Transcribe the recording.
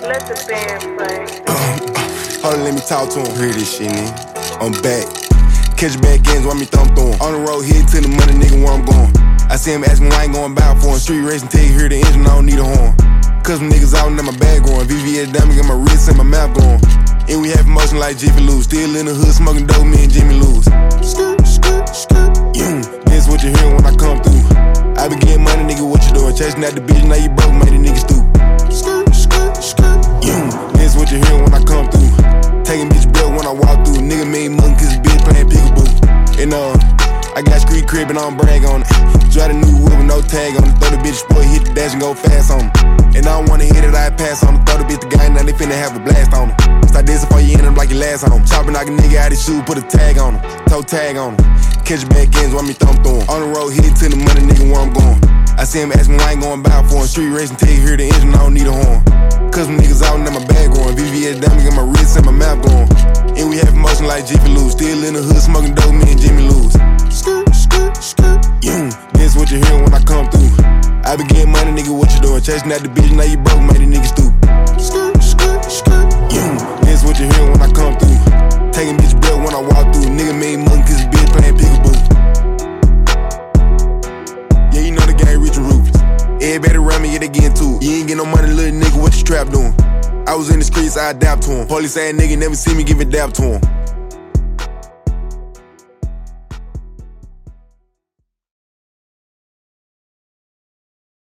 Let the band play. Hold on, let me talk to him. Hear this shit, nigga. I'm back. Catch back ends, want me thumb through him. On the road, hit to the money, nigga, where I'm going. I see him asking why I ain't going back for him. Street racing till you hear the engine, I don't need a horn. Cause some niggas out and my bag going. VVS diamond, got my wrist and my mouth going. And we have motion like Jiffy Lube. Still in the hood, smoking dope, me and Jimmy Lewis. This what you hear when I come through. I be getting money, nigga, what you doing? Chasing out the bitch, now you broke, made the nigga stoop. This what you hear when I come through. Taking bitch breath when I walk through. Nigga made money cause his bitch playing peekaboo. And I got street crib and I don't brag on it. Drive the new whip with no tag on it. Throw the bitch sport, hit the dash and go fast on it. And I don't wanna hit it, I pass on it. Throw the bitch the guy, now they finna have a blast on it. Start this before you end up like your last home. Chopping knock a nigga out his shoe, put a tag on him. Toe tag on him. Catch back ends, want me thumb through him. On the road, hit to the money, nigga, where I'm going. I see him asking why I ain't going back for him. Street racing till you hear the engine, I don't need a horn. Cause some niggas out and my bag going. VVS diamond, got my wrist and my mouth going. And we have motion like Jiffy Lube. Still in the hood, smoking dope, me and Jimmy Lewis. This what you hear when I come through. I be getting money, nigga, what you doing? Chasing out the bitch, now you broke, made the nigga stoop. This what you hear when I come through. Taking bitch breath when I walk through. Nigga made money cause his bitch playing peekaboo. Yeah, you know the game rich and ruthless. Everybody around me, yeah, they getting to it. You ain't get no money, little nigga, what you trap doing? I was in the streets, I adapt to him. Police ass nigga never see me give a dap to him.